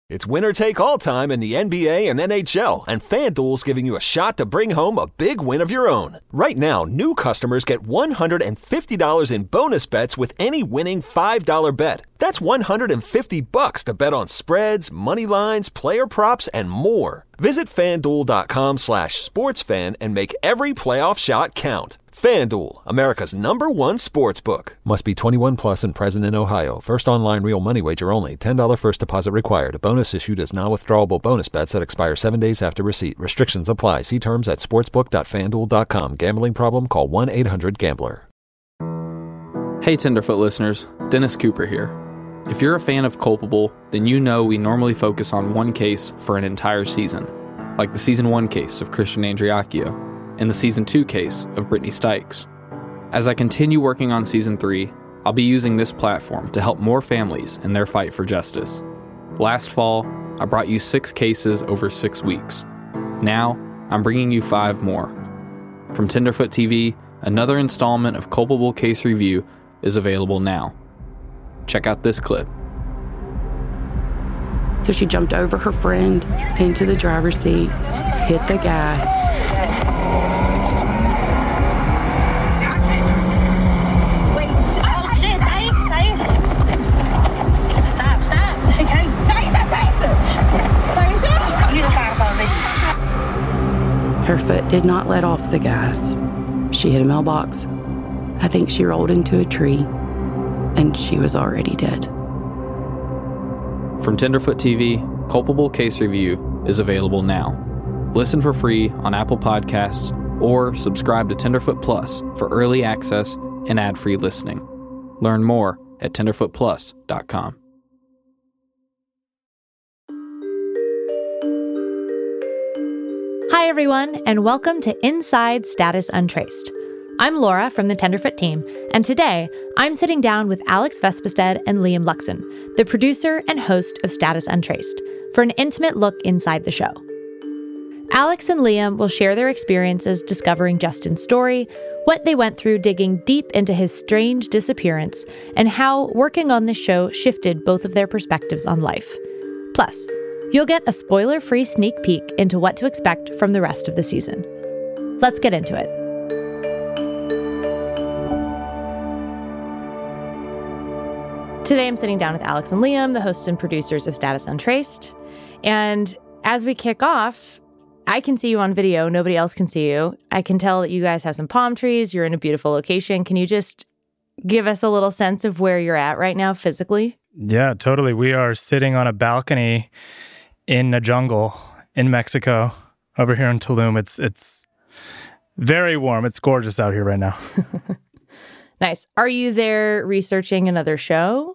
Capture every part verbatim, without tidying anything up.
It's winner take all time in the N B A and N H L, and FanDuel's giving you a shot to bring home a big win of your own. Right now, new customers get one hundred fifty dollars in bonus bets with any winning five dollar bet. That's one hundred fifty bucks to bet on spreads, money lines, player props, and more. Visit FanDuel.com slash sportsfan and make every playoff shot count. FanDuel, America's number one sportsbook. Must be twenty-one plus and present in Ohio. First online real money wager only. ten dollars first deposit required. Bonus issued as non-withdrawable bonus bets that expire seven days after receipt. Restrictions apply. See terms at sportsbook dot fan duel dot com. Gambling problem? Call one eight hundred gambler. Hey Tenderfoot listeners, Dennis Cooper here. If you're a fan of Culpable, then you know we normally focus on one case for an entire season, like the season one case of Christian Andreacchio and the season two case of Brittany Stykes. As I continue working on season three, I'll be using this platform to help more families in their fight for justice. Last fall, I brought you six cases over six weeks. Now, I'm bringing you five more. From Tenderfoot T V, another installment of Culpable Case Review is available now. Check out this clip. So she jumped over her friend into the driver's seat, hit the gas. Her foot did not let off the gas. She hit a mailbox. I think she rolled into a tree, and she was already dead. From Tenderfoot T V, Culpable Case Review is available now. Listen for free on Apple Podcasts or subscribe to Tenderfoot Plus for early access and ad-free listening. Learn more at tenderfoot plus dot com. Hi, everyone, and welcome to Inside Status Untraced. I'm Laura from the Tenderfoot team, and today I'm sitting down with Alex Vespestead and Liam Luxon, the producer and host of Status Untraced, for an intimate look inside the show. Alex and Liam will share their experiences discovering Justin's story, what they went through digging deep into his strange disappearance, and how working on this show shifted both of their perspectives on life. Plus, you'll get a spoiler-free sneak peek into what to expect from the rest of the season. Let's get into it. Today I'm sitting down with Alex and Liam, the hosts and producers of Status Untraced. And as we kick off, I can see you on video. Nobody else can see you. I can tell that you guys have some palm trees. You're in a beautiful location. Can you just give us a little sense of where you're at right now physically? Yeah, totally. We are sitting on a balcony in a jungle in Mexico over here in Tulum. It's it's very warm. It's gorgeous out here right now. Nice. Are you there researching another show?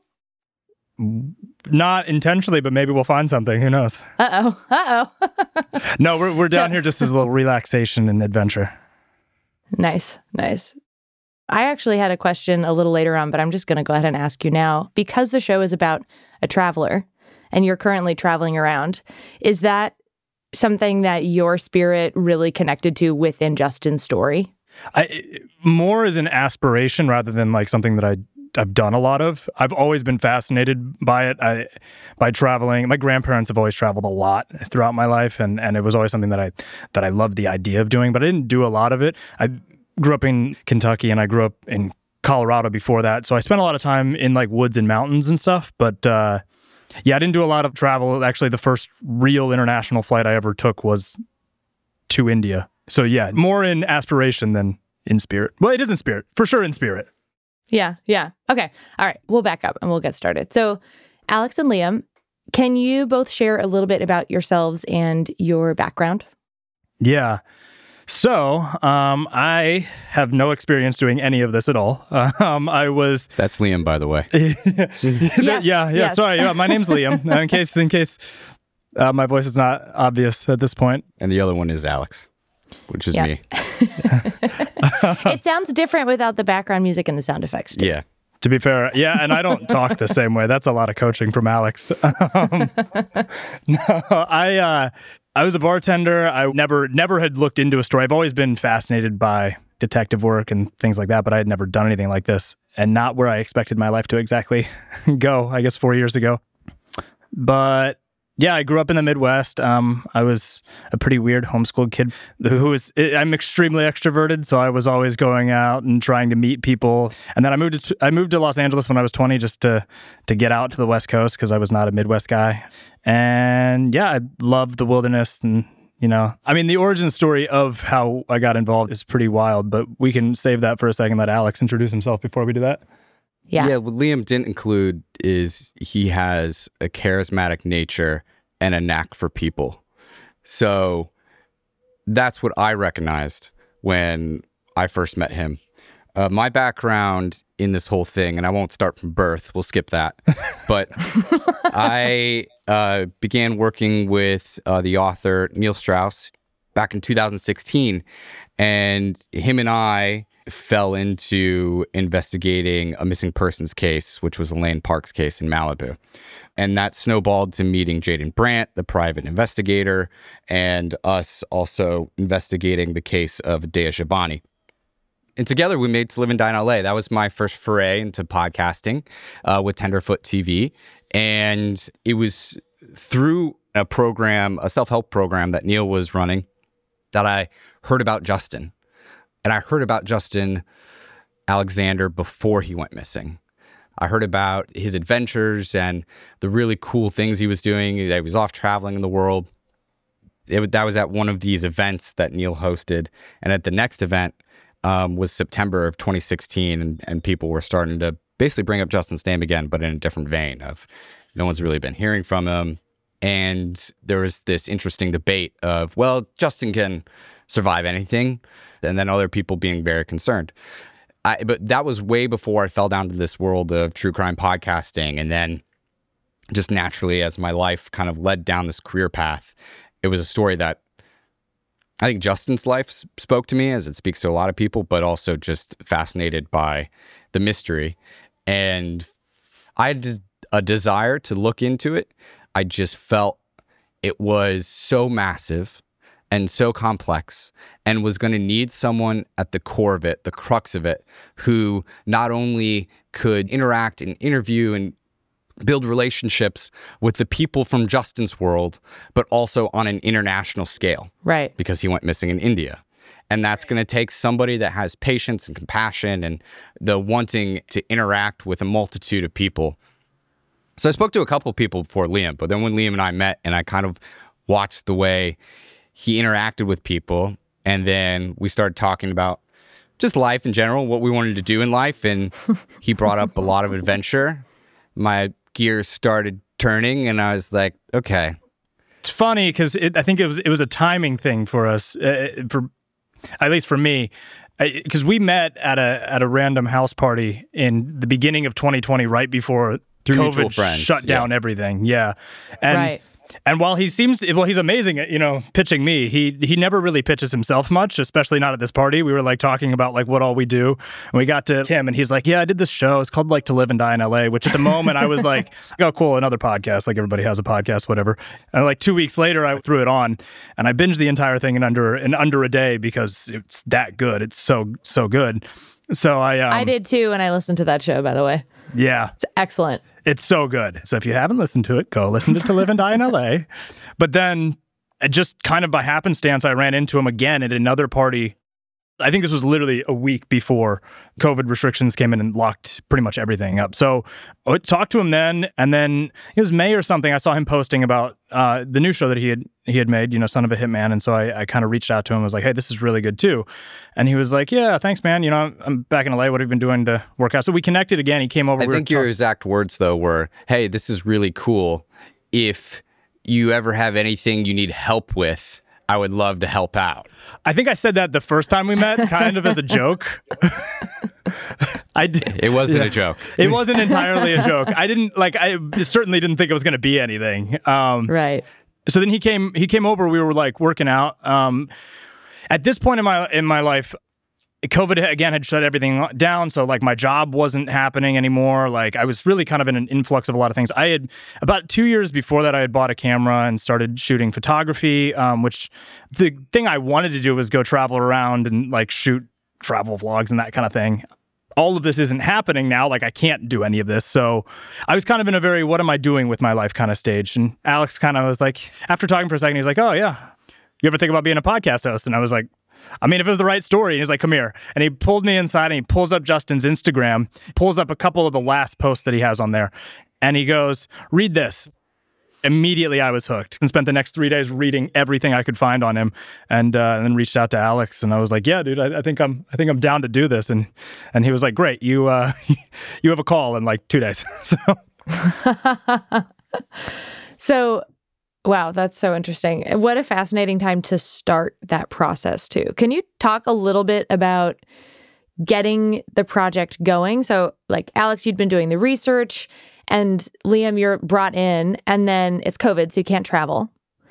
Not intentionally, but maybe we'll find something. Who knows? Uh-oh. Uh-oh. No, we're we're down so, here just as a little relaxation and adventure. Nice, nice. I actually had a question a little later on, but I'm just going to go ahead and ask you now. Because the show is about a traveler, and you're currently traveling around, is that something that your spirit really connected to within Justin's story? I, more as an aspiration rather than like something that I I've done a lot of. I've always been fascinated by it. I by traveling. My grandparents have always traveled a lot throughout my life, and, and it was always something that I that I loved the idea of doing, but I didn't do a lot of it. I grew up in Kentucky, and I grew up in Colorado before that, so I spent a lot of time in like woods and mountains and stuff. But uh, yeah, I didn't do a lot of travel. Actually, the first real international flight I ever took was to India. So yeah, more in aspiration than in spirit. Well, it is in spirit, for sure in spirit. Yeah, yeah. Okay. All right. We'll back up and we'll get started. So, Alex and Liam, can you both share a little bit about yourselves and your background? Yeah. So, um, I have no experience doing any of this at all. Um, I was... That's Liam, by the way. yes, yeah, yeah. Yes. Sorry. Yeah, my name's Liam. In case, in case uh, my voice is not obvious at this point. And the other one is Alex, which is yeah. me. It sounds different without the background music and the sound effects, too. Yeah. To be fair, yeah, and I don't talk the same way. That's a lot of coaching from Alex. Um, no, I uh, I was a bartender. I never never had looked into a story. I've always been fascinated by detective work and things like that, but I had never done anything like this, and not where I expected my life to exactly go, I guess, four years ago. But Yeah, I grew up in the Midwest. Um, I was a pretty weird homeschooled kid who was, I'm extremely extroverted, so I was always going out and trying to meet people. And then I moved to, I moved to Los Angeles when I was twenty just to, to get out to the West Coast because I was not a Midwest guy. And yeah, I loved the wilderness. And, you know, I mean, the origin story of how I got involved is pretty wild, but we can save that for a second. Let Alex introduce himself before we do that. Yeah. Yeah, what Liam didn't include is he has a charismatic nature and a knack for people. So that's what I recognized when I first met him. Uh, my background in this whole thing, and I won't start from birth, we'll skip that, but I uh, began working with uh, the author Neil Strauss back in two thousand sixteen, and him and I fell into investigating a missing persons case, which was Elaine Park's case in Malibu. And that snowballed to meeting Jaden Brandt, the private investigator, and us also investigating the case of Dea Shabani. And together we made To Live and Die in L A. That was my first foray into podcasting uh, with Tenderfoot T V. And it was through a program, a self-help program that Neil was running, that I heard about Justin. And I heard about Justin Alexander before he went missing. I heard about his adventures and the really cool things he was doing. He was off traveling in the world. It, that was at one of these events that Neil hosted. And at the next event um, was September of twenty sixteen. And, and people were starting to basically bring up Justin's name again, but in a different vein of no one's really been hearing from him. And there was this interesting debate of, well, Justin can survive anything. And then other people being very concerned. I, but that was way before I fell down to this world of true crime podcasting. And then just naturally, as my life kind of led down this career path, it was a story that I think Justin's life s- spoke to me, as it speaks to a lot of people, but also just fascinated by the mystery. And I had des- a desire to look into it. I just felt it was so massive and so complex, and was going to need someone at the core of it, the crux of it, who not only could interact and interview and build relationships with the people from Justin's world, but also on an international scale. Right. Because he went missing in India. And that's going to take somebody that has patience and compassion and the wanting to interact with a multitude of people. So I spoke to a couple of people before Liam, but then when Liam and I met and I kind of watched the way he interacted with people, and then we started talking about just life in general, what we wanted to do in life, and he brought up a lot of adventure. My gears started turning, and I was like, okay. It's funny because I think it was it was a timing thing for us, uh, for at least for me, because we met at a at a random house party in the beginning of twenty twenty, right before Through mutual COVID friends, shut down yeah. everything. Yeah, and Right. and while he seems well, he's amazing at, you know, pitching me. He he never really pitches himself much, especially not at this party. We were like talking about like what all we do, and we got to him, and he's like, "Yeah, I did this show. It's called like To Live and Die in L A." Which at the moment I was like, "Oh, cool, another podcast. Like everybody has a podcast, whatever." And like two weeks later, I threw it on, and I binged the entire thing in under in under a day because it's that good. It's so so good. So I um, I did too, and I listened to that show, by the way. Yeah. It's excellent. It's so good. So if you haven't listened to it, go listen to To Live and Die in L A. But then uh, just kind of by happenstance, I ran into him again at another party. I think this was literally a week before COVID restrictions came in and locked pretty much everything up. So I talked to him then, and then it was May or something. I saw him posting about uh, the new show that he had he had made, you know, Son of a Hitman. And so I, I kind of reached out to him. I was like, hey, this is really good too. And he was like, yeah, thanks, man. You know, I'm, I'm back in L A. What have you been doing to work out? So we connected again. He came over. I we think were your talk- exact words, though, were, hey, this is really cool. If you ever have anything you need help with, I would love to help out. I think I said that the first time we met, kind of as a joke. I did. It wasn't Yeah. a joke. It wasn't entirely a joke. I didn't like. I certainly didn't think it was going to be anything. Um, Right. So then he came. He came over. We were like working out. Um, at this point in my in my life, COVID again had shut everything down. So like my job wasn't happening anymore. Like I was really kind of in an influx of a lot of things. I had about two years before that, I had bought a camera and started shooting photography, um, which the thing I wanted to do was go travel around and like shoot travel vlogs and that kind of thing. all of this isn't happening now. Like, I can't do any of this. So I was kind of in a very, what am I doing with my life kind of stage. And Alex kind of was like, after talking for a second, he's like, oh yeah, you ever think about being a podcast host? And I was like, I mean, if it was the right story. And he's like, come here. And he pulled me inside and he pulls up Justin's Instagram, pulls up a couple of the last posts that he has on there. And he goes, read this. Immediately I was hooked and spent the next three days reading everything I could find on him, and, uh, and then reached out to Alex and I was like, yeah, dude, I, I think I'm, I think I'm down to do this. And, and he was like, great. You, uh, you have a call in like two days. so, so, wow, that's so interesting. What a fascinating time to start that process too. Can you talk a little bit about getting the project going? So like, Alex, you'd been doing the research, and Liam, you're brought in, and then it's COVID, so you can't travel.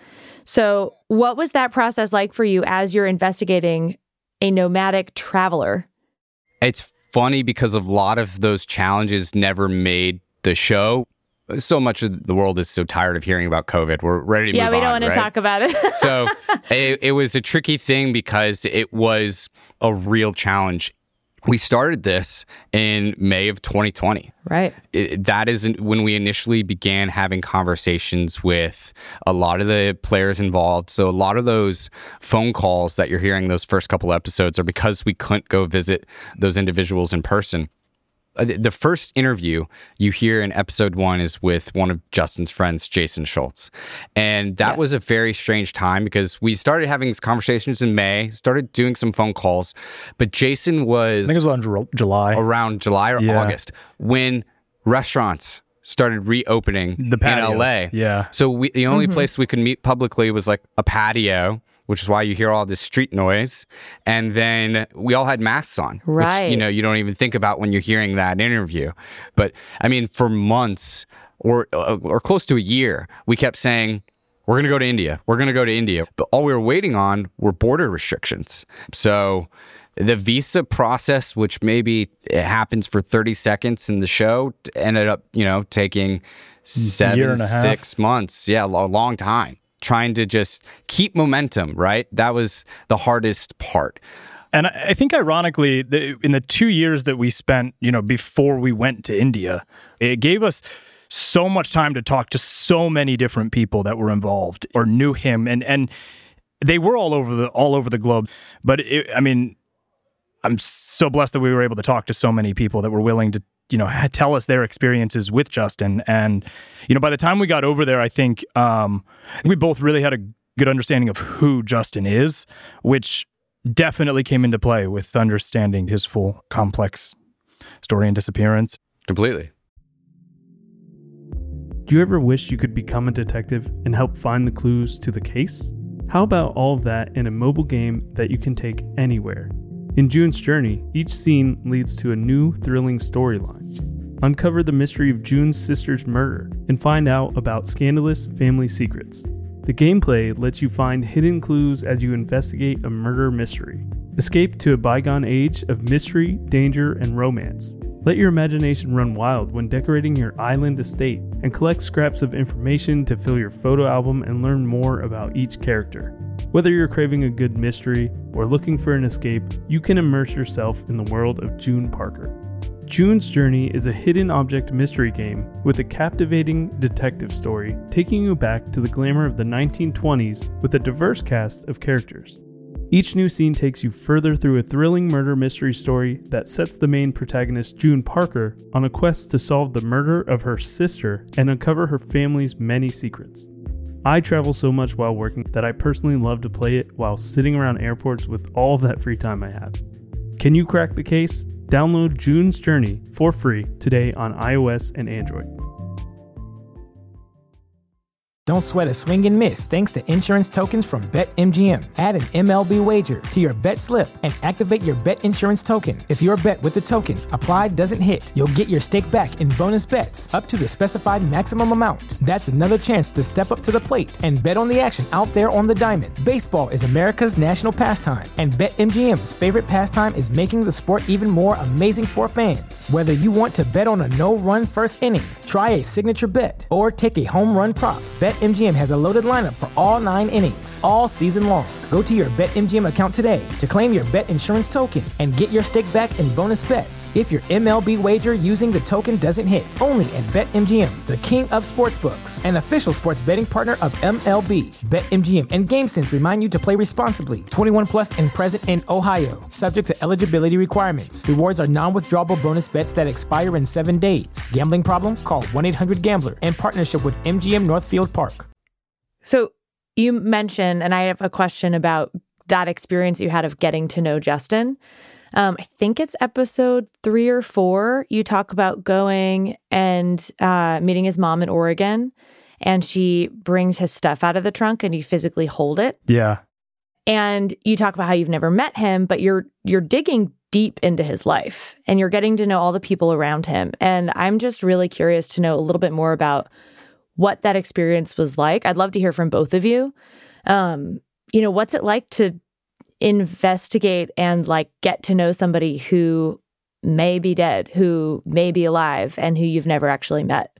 So what was that process like for you as you're investigating a nomadic traveler? It's funny because a lot of those challenges never made the show. So much of the world is so tired of hearing about COVID. We're ready to yeah, move on. Yeah, we don't want right? to talk about it. so it, it was a tricky thing because it was a real challenge. We started this in May of twenty twenty. Right. It, that is when we initially began having conversations with a lot of the players involved. So a lot of those phone calls that you're hearing those first couple episodes are because we couldn't go visit those individuals in person. The first interview you hear in episode one is with one of Justin's friends, Jason Schultz. And that yes. was a very strange time because we started having these conversations in May, started doing some phone calls, but Jason was... I think it was around July. Around July or yeah. August, when restaurants started reopening the patios, in L A. Yeah. So we, the only mm-hmm. place we could meet publicly was like a patio, which is why you hear all this street noise. And then we all had masks on, right. which, you know, you don't even think about when you're hearing that interview. But I mean, for months or or close to a year, we kept saying, we're going to go to India. We're going to go to India. But all we were waiting on were border restrictions. So the visa process, which maybe it happens for thirty seconds in the show, ended up, you know, taking seven, six months. Yeah, a long time. Trying to just keep momentum, right? That was the hardest part. And I think ironically, the, in the two years that we spent, you know, before we went to India, it gave us so much time to talk to so many different people that were involved or knew him, and and they were all over the all over the globe. But it, I mean, I'm so blessed that we were able to talk to so many people that were willing to, you know, tell us their experiences with Justin. And, you know, by the time we got over there, I think um, we both really had a good understanding of who Justin is, which definitely came into play with understanding his full complex story and disappearance. Completely. Do you ever wish you could become a detective and help find the clues to the case? How about all of that in a mobile game that you can take anywhere? In June's Journey, each scene leads to a new, thrilling storyline. Uncover the mystery of June's sister's murder and find out about scandalous family secrets. The gameplay lets you find hidden clues as you investigate a murder mystery. Escape to a bygone age of mystery, danger, and romance. Let your imagination run wild when decorating your island estate and collect scraps of information to fill your photo album and learn more about each character. Whether you're craving a good mystery or looking for an escape, you can immerse yourself in the world of June Parker. June's Journey is a hidden object mystery game with a captivating detective story taking you back to the glamour of the nineteen twenties with a diverse cast of characters. Each new scene takes you further through a thrilling murder mystery story that sets the main protagonist, June Parker, on a quest to solve the murder of her sister and uncover her family's many secrets. I travel so much while working that I personally love to play it while sitting around airports with all that free time I have. Can you crack the case? Download June's Journey for free today on iOS and Android. Don't sweat a swing and miss thanks to insurance tokens from BetMGM. Add an M L B wager to your bet slip and activate your bet insurance token. If your bet with the token applied doesn't hit, you'll get your stake back in bonus bets up to the specified maximum amount. That's another chance to step up to the plate and bet on the action out there on the diamond. Baseball is America's national pastime, and BetMGM's favorite pastime is making the sport even more amazing for fans. Whether you want to bet on a no-run first inning, try a signature bet, or take a home run prop, Bet BetMGM has a loaded lineup for all nine innings, all season long. Go to your BetMGM account today to claim your bet insurance token and get your stake back in bonus bets if your M L B wager using the token doesn't hit. Only at BetMGM, the king of sportsbooks, an official sports betting partner of M L B. BetMGM and GameSense remind you to play responsibly. twenty-one plus and present in Ohio, subject to eligibility requirements. Rewards are non-withdrawable bonus bets that expire in seven days. Gambling problem? Call one eight hundred gambler in partnership with M G M Northfield Park. So you mentioned, and I have a question about that experience you had of getting to know Justin. Um, I think it's episode three or four. You talk about going and uh, meeting his mom in Oregon, and she brings his stuff out of the trunk and you physically hold it. Yeah. And you talk about how you've never met him, but you're you're digging deep into his life and you're getting to know all the people around him. And I'm just really curious to know a little bit more about what that experience was like. I'd love to hear from both of you. Um, you know, what's it like to investigate and like get to know somebody who may be dead, who may be alive, and who you've never actually met?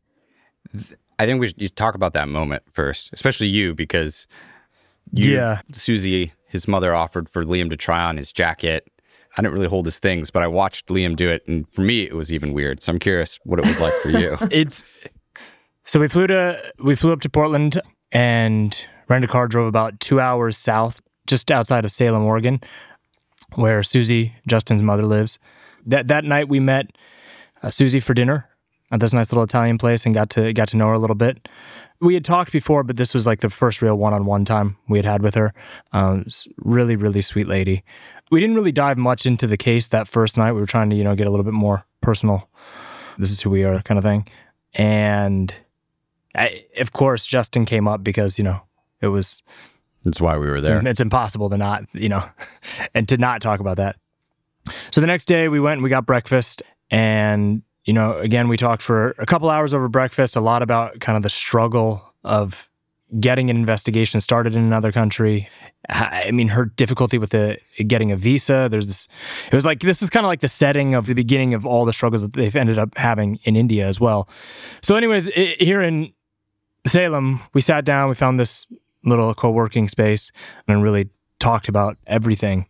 I think we should talk about that moment first, especially you, because you, yeah, Susie, his mother, offered for Liam to try on his jacket. I didn't really hold his things, but I watched Liam do it, and for me, it was even weird. So I'm curious what it was like for you. It's so we flew to we flew up to Portland and rented a car, drove about two hours south, just outside of Salem, Oregon, where Susie, Justin's mother, lives. That that night we met uh, Susie for dinner at this nice little Italian place and got to got to know her a little bit. We had talked before, but this was like the first real one-on-one time we had had with her. Um, really, really sweet lady. We didn't really dive much into the case that first night. We were trying to, you know, get a little bit more personal. This is who we are kind of thing. And I, of course, Justin came up because, you know, it was... That's why we were there. It's, it's impossible to not, you know, and to not talk about that. So the next day we went and we got breakfast, and, you know, again, we talked for a couple hours over breakfast, a lot about kind of the struggle of getting an investigation started in another country. I mean, her difficulty with the getting a visa. There's this, it was like, this is kind of like the setting of the beginning of all the struggles that they've ended up having in India as well. So anyways, it, here in Salem, we sat down, we found this little co-working space and really talked about everything.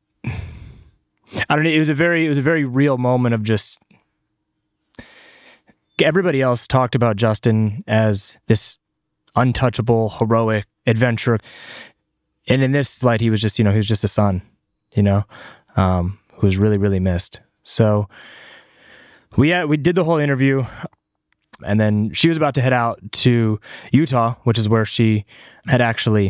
I don't know. It was a very, it was a very real moment of just, everybody else talked about Justin as this untouchable, heroic adventurer. And in this light, he was just, you know, he was just a son, you know, um, who was really, really missed. So we had, we did the whole interview, and then she was about to head out to Utah, which is where she had actually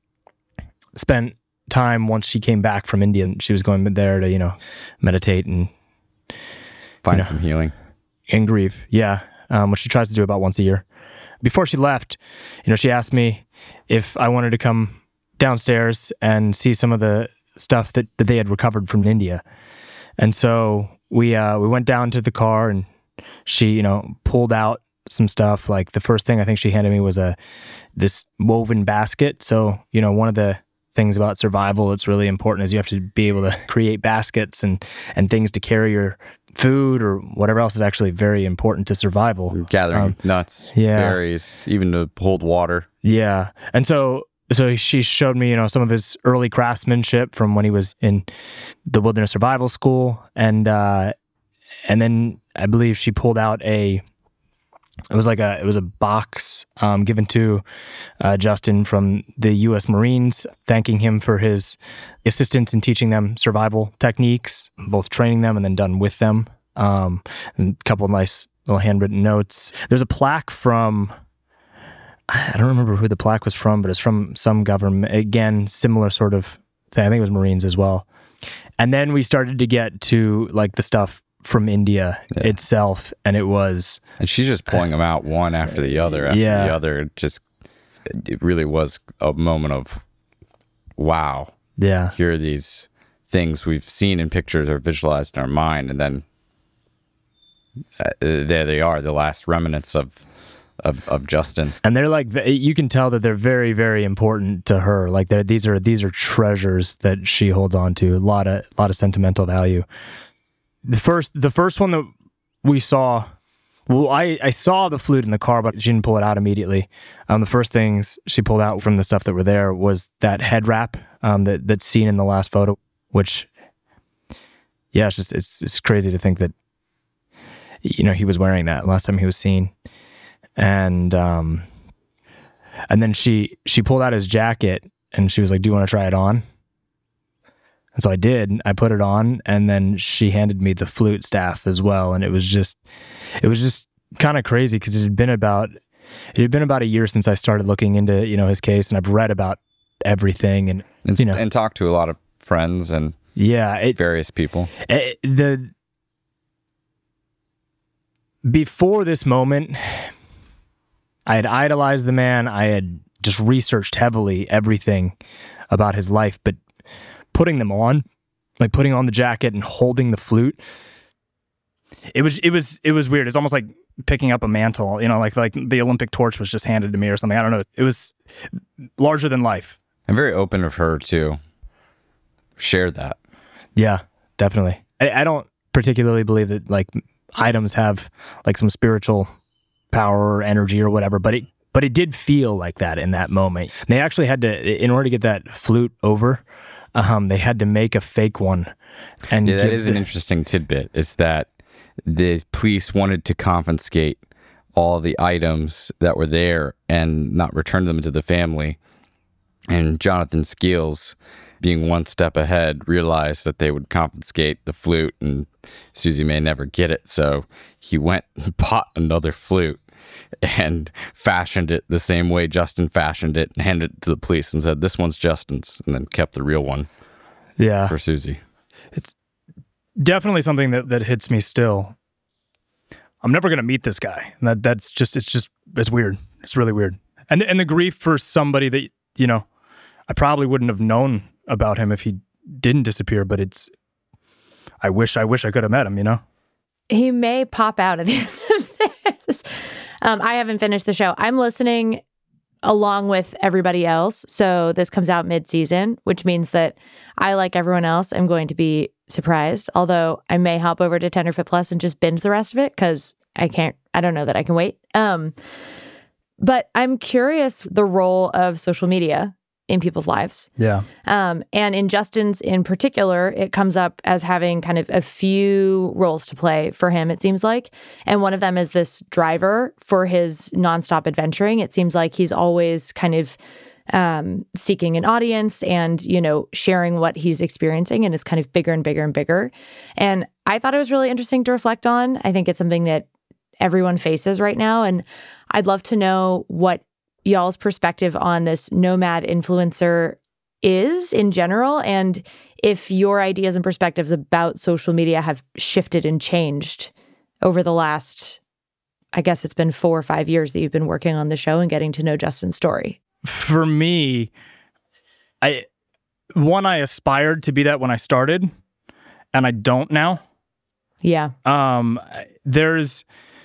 spent time once she came back from India. And she was going there to, you know, meditate and find you know, some healing and grieve. Yeah. Um, which she tries to do about once a year. Before she left, you know, she asked me if I wanted to come downstairs and see some of the stuff that, that they had recovered from India. And so we uh, we went down to the car, and she, you know, pulled out some stuff. Like the first thing I think she handed me was a this woven basket. So, you know, one of the things about survival that's really important is you have to be able to create baskets and, and things to carry your food or whatever else is actually very important to survival. Gathering um, nuts, yeah. berries, even to hold water. Yeah. And so so she showed me, you know, some of his early craftsmanship from when he was in the Wilderness Survival School. And uh, and then I believe she pulled out a it was like a it was a box um, given to uh, Justin from the U S Marines, thanking him for his assistance in teaching them survival techniques, both training them and then done with them. Um, and a couple of nice little handwritten notes. There's a plaque from, I don't remember who the plaque was from, but it's from some government. Again, similar sort of thing. I think it was Marines as well. And then we started to get to like the stuff from India yeah. itself, and it was, and she's just pulling them out one after the other after yeah. the other. Just, it really was a moment of, wow, yeah, here are these things we've seen in pictures or visualized in our mind, and then uh, there they are, the last remnants of of of Justin. And they're like, you can tell that they're very, very important to her. Like they're these are these are treasures that she holds on to. A lot of a lot of sentimental value. The first, the first one that we saw Well, I, I saw the flute in the car, but she didn't pull it out immediately. Um, the first things she pulled out from the stuff that were there was that head wrap um, that that's seen in the last photo, which, yeah, it's just it's it's crazy to think that, you know, he was wearing that last time he was seen, and um, and then she she pulled out his jacket and she was like, "Do you want to try it on?" And so I did. I put it on, and then she handed me the flute staff as well. And it was just, it was just kind of crazy because it had been about, it had been about a year since I started looking into, you know, his case, and I've read about everything, and, and you know, and talked to a lot of friends and yeah, it's, various people. It, the before this moment, I had idolized the man. I had just researched heavily everything about his life, but putting them on, like putting on the jacket and holding the flute, it was it was it was weird. It's almost like picking up a mantle, you know, like like the Olympic torch was just handed to me or something. I don't know. It was larger than life. I'm very open of her to share that. Yeah, definitely. I, I don't particularly believe that like items have like some spiritual power or energy or whatever, but it but it did feel like that in that moment. They actually had to, in order to get that flute over, Um, they had to make a fake one. And yeah, that is the, an interesting tidbit, is that the police wanted to confiscate all the items that were there and not return them to the family. And Jonathan Skeels, being one step ahead, realized that they would confiscate the flute and Susie may never get it. So he went and bought another flute and fashioned it the same way Justin fashioned it and handed it to the police and said, "This one's Justin's," and then kept the real one yeah. for Susie. It's definitely something that, that hits me still. I'm never going to meet this guy. And that that's just, it's just, it's weird. It's really weird. And, and the grief for somebody that, you know, I probably wouldn't have known about him if he didn't disappear, but it's, I wish, I wish I could have met him, you know? He may pop out at the end of this. Um, I haven't finished the show. I'm listening along with everybody else. So this comes out mid-season, which means that I, like everyone else, am going to be surprised. Although I may hop over to Tenderfoot Plus and just binge the rest of it because I can't, I don't know that I can wait. Um, but I'm curious the role of social media in people's lives. Yeah. Um, and in Justin's in particular, it comes up as having kind of a few roles to play for him, it seems like. And one of them is this driver for his nonstop adventuring. It seems like he's always kind of um, seeking an audience and, you know, sharing what he's experiencing. And it's kind of bigger and bigger and bigger. And I thought it was really interesting to reflect on. I think it's something that everyone faces right now. And I'd love to know what y'all's perspective on this nomad influencer is in general, and if your ideas and perspectives about social media have shifted and changed over the last, I guess it's been four or five years that you've been working on the show and getting to know Justin's story. For me, I one, I aspired to be that when I started, and I don't now. Yeah. Um, there's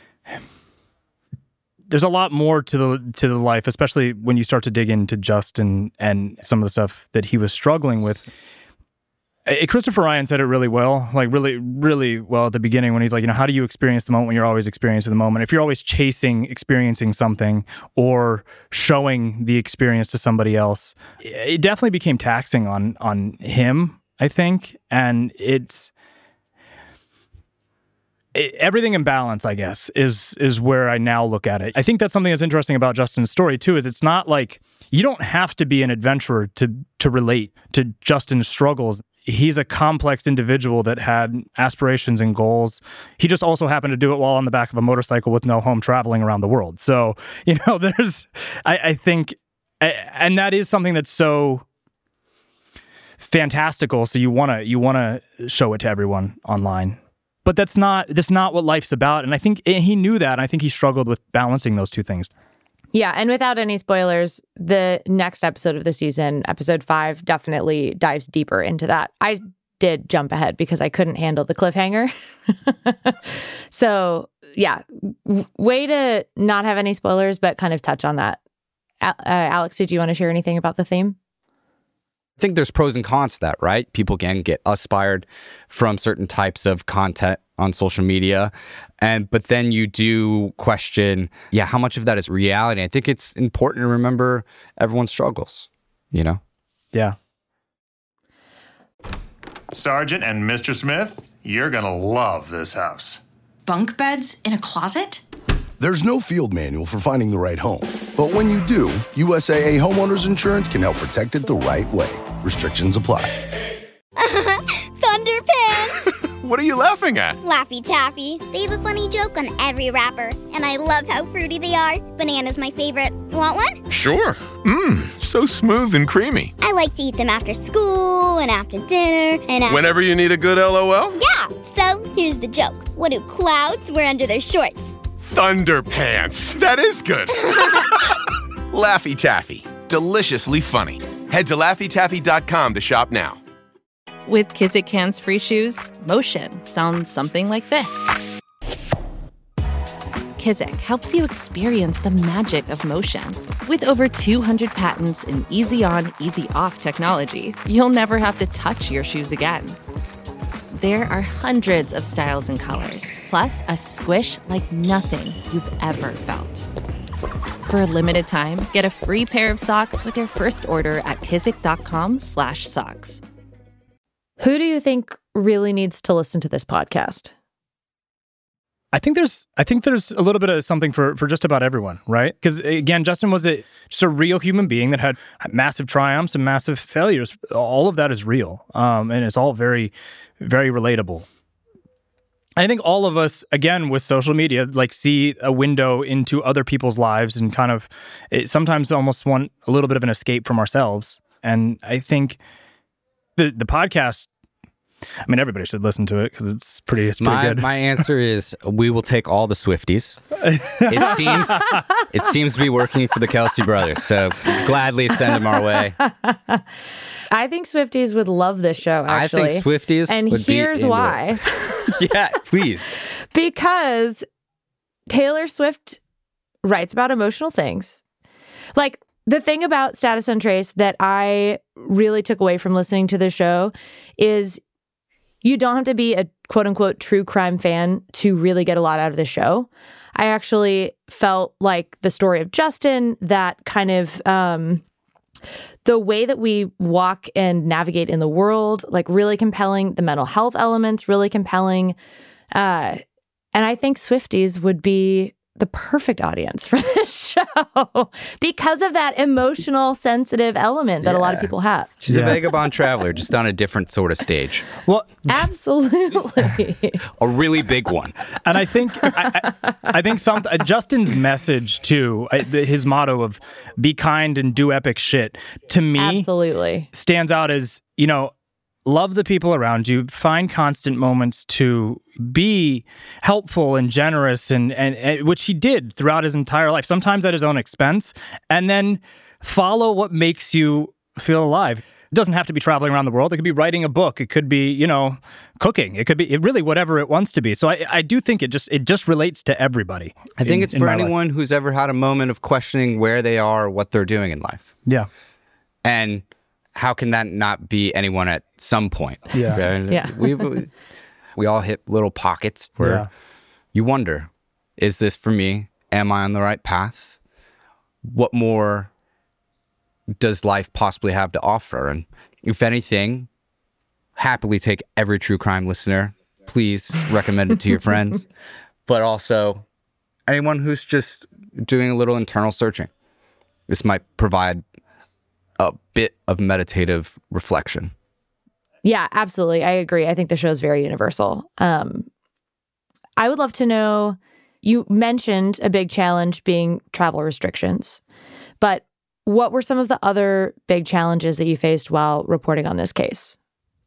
There's a lot more to the to the life, especially when you start to dig into Justin and some of the stuff that he was struggling with. Uh, Christopher Ryan said it really well, like really, really well at the beginning when he's like, you know, how do you experience the moment when you're always experiencing the moment? If you're always chasing experiencing something or showing the experience to somebody else, it definitely became taxing on on him, I think. And it's everything in balance, I guess, is is where I now look at it. I think that's something that's interesting about Justin's story too, is it's not like you don't have to be an adventurer to to relate to Justin's struggles. He's a complex individual that had aspirations and goals. He just also happened to do it while on the back of a motorcycle with no home, traveling around the world. So, you know, there's, I, I think, and that is something that's so fantastical. So you want to you want to show it to everyone online. But that's not that's not what life's about. And I think he knew that. And I think he struggled with balancing those two things. Yeah, and without any spoilers, the next episode of the season, episode five, definitely dives deeper into that. I did jump ahead because I couldn't handle the cliffhanger. So, yeah, w- way to not have any spoilers, but kind of touch on that. Uh, Alex, did you want to share anything about the theme? I think there's pros and cons to that, right? People can get inspired from certain types of content on social media. And but then you do question, yeah, how much of that is reality? I think it's important to remember everyone struggles, you know? Yeah. Sergeant and Mister Smith, you're gonna love this house. Bunk beds in a closet? There's no field manual for finding the right home. But when you do, U S A A Homeowners Insurance can help protect it the right way. Restrictions apply. Thunderpants! What are you laughing at? Laffy Taffy. They have a funny joke on every wrapper. And I love how fruity they are. Banana's my favorite. Want one? Sure. Mmm, so smooth and creamy. I like to eat them after school and after dinner and after... Whenever you need a good L O L? Yeah! So, here's the joke. What do clouds wear under their shorts? Thunderpants. That is good. Laffy Taffy. Deliciously funny. Head to Laffy Taffy dot com to shop now. With Kizik Hands Free Shoes, motion sounds something like this. Kizik helps you experience the magic of motion. With over two hundred patents and easy-on, easy-off technology, you'll never have to touch your shoes again. There are hundreds of styles and colors, plus a squish like nothing you've ever felt. For a limited time, get a free pair of socks with your first order at kizik.com slash socks. Who do you think really needs to listen to this podcast? I think there's I think there's a little bit of something for, for just about everyone, right? Because again, Justin was a, just a real human being that had massive triumphs and massive failures. All of that is real, um, and it's all very, very relatable. I think all of us, again, with social media, like see a window into other people's lives and kind of it, sometimes almost want a little bit of an escape from ourselves. And I think the the podcast, I mean, everybody should listen to it because it's pretty, it's pretty my, good. My answer is we will take all the Swifties. It seems it seems to be working for the Kelsey brothers, so gladly send them our way. I think Swifties would love this show, actually. I think Swifties and would be here's into why. It. Yeah, please. Because Taylor Swift writes about emotional things. Like, the thing about Status Untraced that I really took away from listening to the show is you don't have to be a quote-unquote true crime fan to really get a lot out of the show. I actually felt like the story of Justin, that kind of um, the way that we walk and navigate in the world, like really compelling. The mental health elements, really compelling. Uh, and I think Swifties would be the perfect audience for this show because of that emotional, sensitive element that yeah. a lot of people have. She's yeah. a vagabond traveler, just on a different sort of stage. Well, absolutely, a really big one. And I think, I, I, I think some uh, Justin's message too, uh, the, his motto of "be kind and do epic shit," to me, absolutely stands out as, you know, love the people around you, find constant moments to be helpful and generous, and, and, and which he did throughout his entire life, sometimes at his own expense, and then follow what makes you feel alive. It doesn't have to be traveling around the world. It could be writing a book. It could be, you know, cooking. It could be it really whatever it wants to be. So I, I do think it just it just relates to everybody. I think in, it's for anyone life. who's ever had a moment of questioning where they are, what they're doing in life. Yeah. And how can that not be anyone at some point? Yeah. Right? Yeah. We've, we all hit little pockets where yeah. you wonder, is this for me? Am I on the right path? What more does life possibly have to offer? And if anything, happily take every true crime listener. Please recommend it to your friends. But also anyone who's just doing a little internal searching. This might provide a bit of meditative reflection. Yeah, absolutely. I agree. I think the show is very universal. Um, I would love to know, you mentioned a big challenge being travel restrictions, but what were some of the other big challenges that you faced while reporting on this case?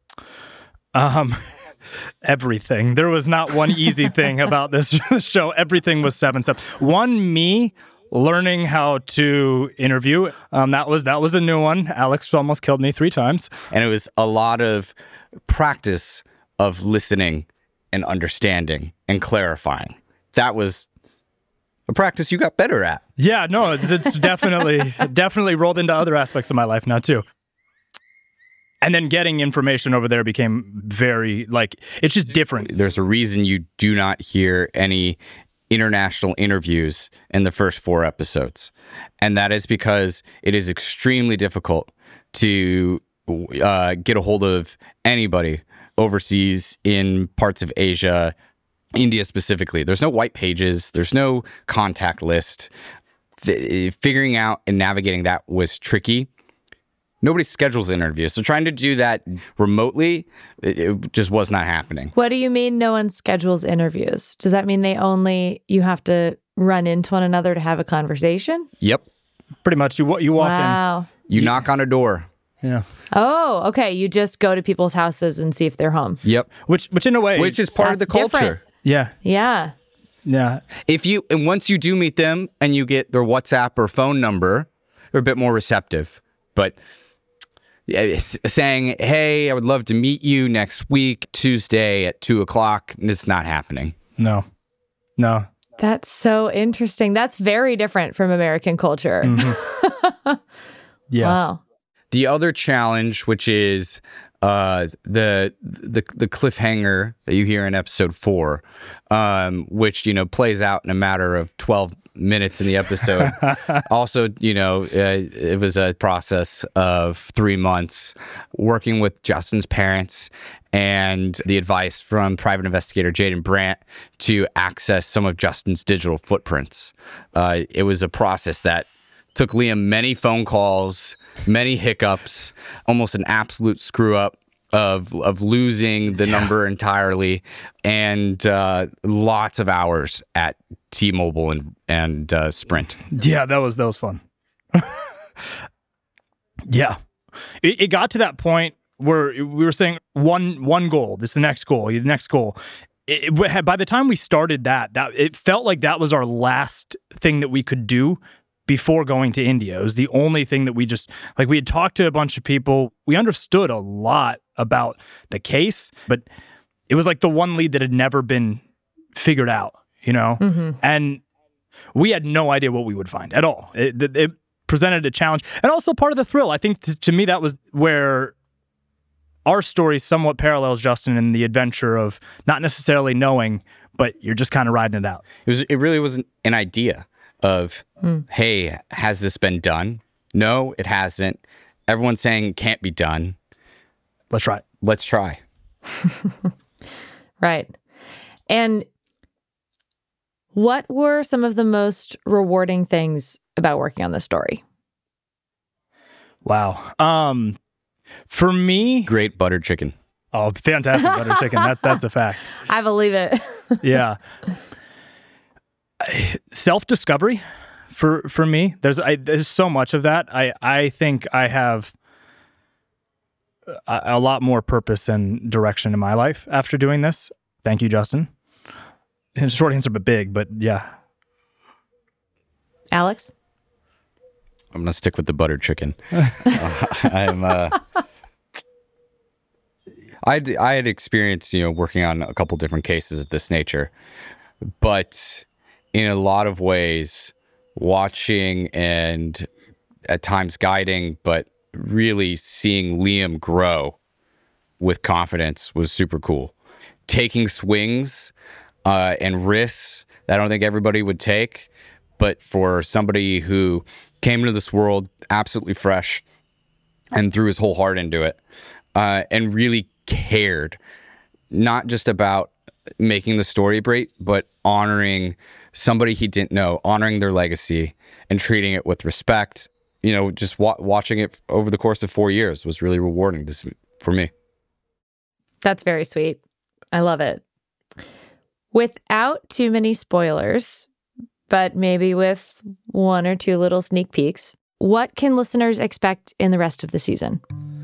Um, everything. There was not one easy thing about this show. Everything was seven steps. One, me learning how to interview. Um, that was that was a new one. Alex almost killed me three times. And it was a lot of practice of listening and understanding and clarifying. That was a practice you got better at. Yeah, no, it's, it's definitely definitely rolled into other aspects of my life now too. And then getting information over there became very, like, it's just different. There's a reason you do not hear any international interviews in the first four episodes. And that is because it is extremely difficult to uh, get a hold of anybody overseas in parts of Asia, India specifically. There's no white pages. There's no contact list. F- figuring out and navigating that was tricky. Nobody schedules interviews. So trying to do that remotely, it, it just was not happening. What do you mean no one schedules interviews? Does that mean they only, you have to run into one another to have a conversation? Yep. Pretty much. You, you walk wow. in. You knock on a door. Yeah. Oh, okay. You just go to people's houses and see if they're home. Yep. Which, which in a way, which is part of the culture. Different. Yeah. Yeah. Yeah. If you, and once you do meet them and you get their WhatsApp or phone number, they're a bit more receptive. But yeah, saying, hey, I would love to meet you next week, Tuesday at two o'clock, it's not happening. No. No. That's so interesting. That's very different from American culture. Mm-hmm. Yeah. Wow. The other challenge, which is uh, the the the cliffhanger that you hear in episode four, um, which you know plays out in a matter of twelve minutes in the episode. Also, you know, uh, it was a process of three months working with Justin's parents and the advice from private investigator Jaden Brandt to access some of Justin's digital footprints. Uh, it was a process that took Liam many phone calls, many hiccups, almost an absolute screw up of of losing the yeah. number entirely, and uh, lots of hours at T-Mobile and and uh, Sprint. Yeah, that was that was fun. Yeah, it, it got to that point where we were saying one one goal. This is the next goal. The next goal. It, it, by the time we started that, that it felt like that was our last thing that we could do before going to India. It was the only thing that we just, like, we had talked to a bunch of people. We understood a lot about the case, but it was like the one lead that had never been figured out, you know? Mm-hmm. And we had no idea what we would find at all. It, it, it presented a challenge and also part of the thrill. I think t- to me, that was where our story somewhat parallels Justin in the adventure of not necessarily knowing, but you're just kind of riding it out. It was, it really wasn't an idea of, mm. hey, has this been done? No, it hasn't. Everyone's saying can't be done. Let's try it. Let's try. Right. And what were some of the most rewarding things about working on this story? Wow. Um, for me... Great butter chicken. Oh, fantastic butter chicken. That's that's a fact. I believe it. Yeah. Self-discovery for for me. There's I, there's so much of that. I, I think I have a, a lot more purpose and direction in my life after doing this. Thank you, Justin. And short answer, but big. But yeah. Alex? I'm gonna stick with the butter chicken. uh, I'm. Uh, I I had experienced, you know, working on a couple different cases of this nature, but in a lot of ways, watching and at times guiding, but really seeing Liam grow with confidence was super cool. Taking swings uh, and risks that I don't think everybody would take, but for somebody who came into this world absolutely fresh and threw his whole heart into it uh, and really cared, not just about making the story great, but honoring somebody he didn't know, honoring their legacy and treating it with respect. You know, just wa- watching it over the course of four years was really rewarding to, for me. That's very sweet. I love it. Without too many spoilers, but maybe with one or two little sneak peeks, what can listeners expect in the rest of the season?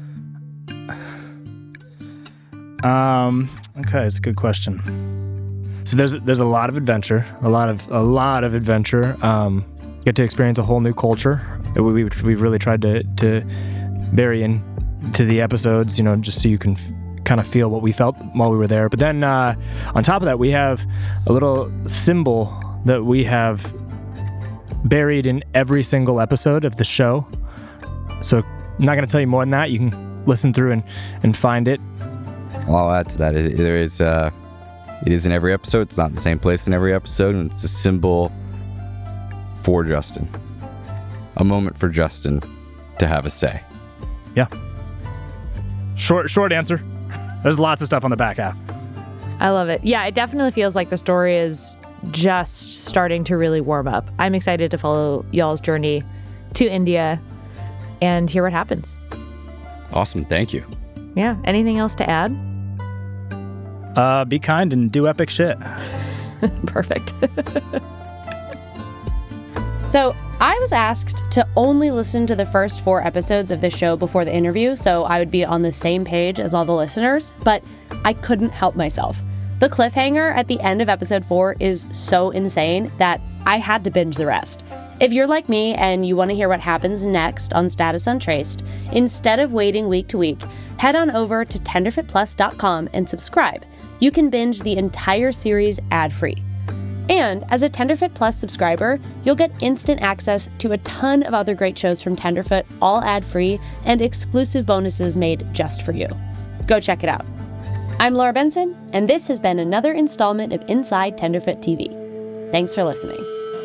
Um, okay, it's a good question. So there's there's a lot of adventure, a lot of a lot of adventure. Um, get to experience a whole new culture. We we we've really tried to to bury in to the episodes, you know, just so you can f- kind of feel what we felt while we were there. But then uh, on top of that, we have a little symbol that we have buried in every single episode of the show. So I'm not going to tell you more than that. You can listen through and, and find it. I'll add to that. It, there is, uh, it is in every episode. It's not in the same place in every episode, and it's a symbol for Justin. A moment for Justin to have a say. Yeah. Short, short answer. There's lots of stuff on the back half. I love it. Yeah, it definitely feels like the story is just starting to really warm up. I'm excited to follow y'all's journey to India and hear what happens. Awesome. Thank you. Yeah. Anything else to add? Uh, be kind and do epic shit. Perfect. So I was asked to only listen to the first four episodes of the show before the interview, so I would be on the same page as all the listeners, but I couldn't help myself. The cliffhanger at the end of episode four is so insane that I had to binge the rest. If you're like me and you want to hear what happens next on Status Untraced, instead of waiting week to week, head on over to tenderfoot plus dot com and subscribe. You can binge the entire series ad-free. And as a Tenderfoot Plus subscriber, you'll get instant access to a ton of other great shows from Tenderfoot, all ad-free, and exclusive bonuses made just for you. Go check it out. I'm Laura Benson, and this has been another installment of Inside Tenderfoot T V. Thanks for listening.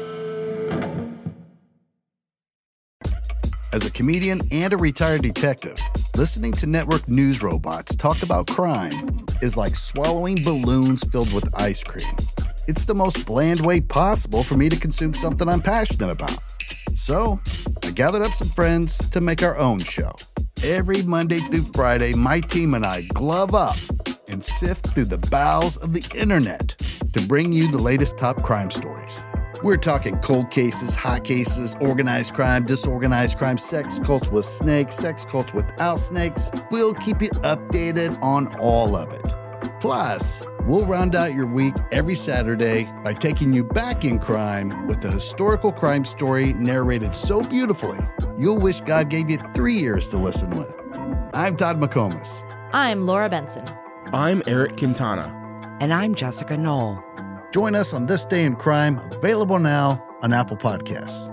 As a comedian and a retired detective, listening to network news robots talk about crime is like swallowing balloons filled with ice cream. It's the most bland way possible for me to consume something I'm passionate about. So, I gathered up some friends to make our own show. Every Monday through Friday, my team and I glove up and sift through the bowels of the internet to bring you the latest top crime stories. We're talking cold cases, hot cases, organized crime, disorganized crime, sex cults with snakes, sex cults without snakes. We'll keep you updated on all of it. Plus, we'll round out your week every Saturday by taking you back in crime with a historical crime story narrated so beautifully, you'll wish God gave you three years to listen with. I'm Todd McComas. I'm Laura Benson. I'm Eric Quintana. And I'm Jessica Knoll. Join us on This Day in Crime, available now on Apple Podcasts.